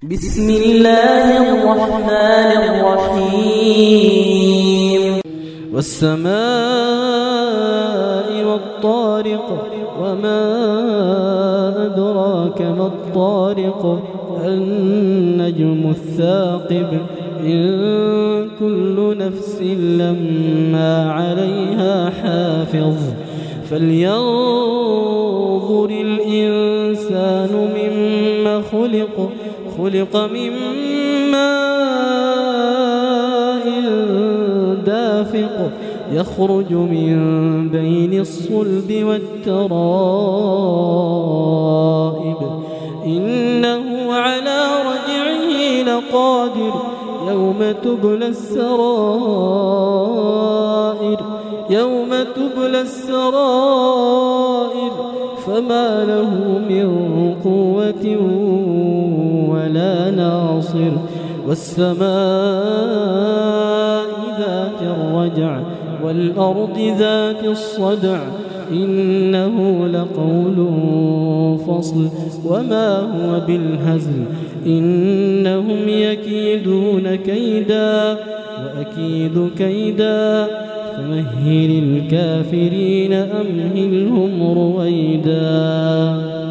بسم الله الرحمن الرحيم والسماء والطارق وما أدراك ما الطارق النجم الثاقب إن كل نفس لما عليها حافظ فلينظر الإنسان مما خلق من ماء دافق يخرج من بين الصلب والترائب إنه على رجعه لقادر يوم تبلى السرائر فما له من قوة ولا ناصر والسماء ذات الرجع والأرض ذات الصدع إنه لقول فصل وما هو بالهزل إنهم يكيدون كيدا وأكيد كيدا فمهل الكافرين أمهلهم رويدا.